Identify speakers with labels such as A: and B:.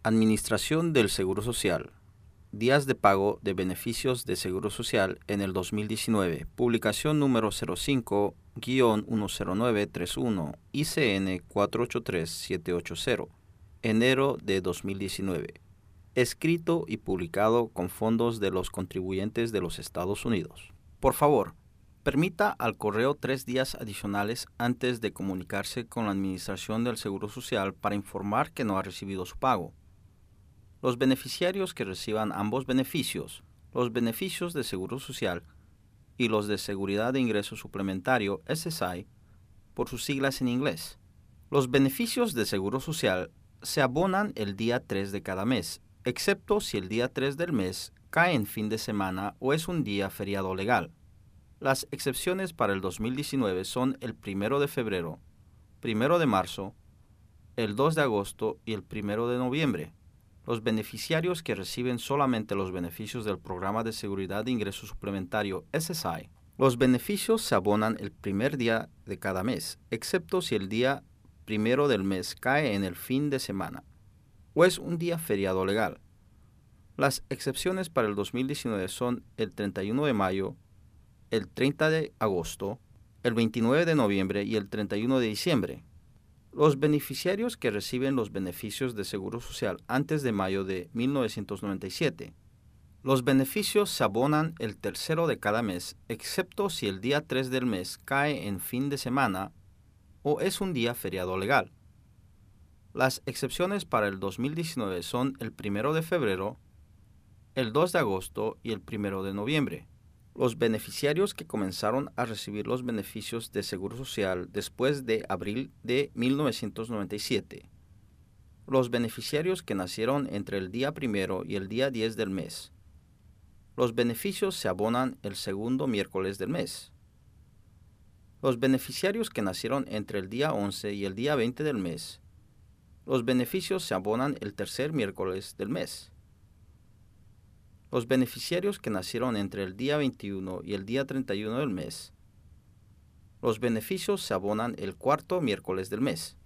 A: Administración del Seguro Social. Días de pago de beneficios de Seguro Social en el 2019. Publicación número 05-10931 ICN 483780. Enero de 2019. Escrito y publicado con fondos de los contribuyentes de los Estados Unidos. Por favor, permita al correo 3 días adicionales antes de comunicarse con la Administración del Seguro Social para informar que no ha recibido su pago. Los beneficiarios que reciban ambos beneficios, los beneficios de Seguro Social y los de Seguridad de Ingreso Suplementario, SSI, por sus siglas en inglés. Los beneficios de Seguro Social se abonan el día 3 de cada mes, excepto si el día 3 del mes cae en fin de semana o es un día feriado legal. Las excepciones para el 2019 son el 1 de febrero, 1 de marzo, el 2 de agosto y el 1 de noviembre. Los beneficiarios que reciben solamente los beneficios del Programa de Seguridad de Ingreso Suplementario SSI. Los beneficios se abonan el primer día de cada mes, excepto si el día 1 del mes cae en el fin de semana o es un día feriado legal. Las excepciones para el 2019 son el 31 de mayo, el 30 de agosto, el 29 de noviembre y el 31 de diciembre. Los beneficiarios que reciben los beneficios de Seguro Social antes de mayo de 1997. Los beneficios se abonan el tercero de cada mes, excepto si el día 3 del mes cae en fin de semana o es un día feriado legal. Las excepciones para el 2019 son el 1 de febrero, el 2 de agosto y el 1 de noviembre. Los beneficiarios que comenzaron a recibir los beneficios de Seguro Social después de abril de 1997. Los beneficiarios que nacieron entre el día 1 y el día 10 del mes. Los beneficios se abonan el segundo miércoles del mes. Los beneficiarios que nacieron entre el día 11 y el día 20 del mes. Los beneficios se abonan el tercer miércoles del mes. Los beneficiarios que nacieron entre el día 21 y el día 31 del mes. Los beneficios se abonan el cuarto miércoles del mes.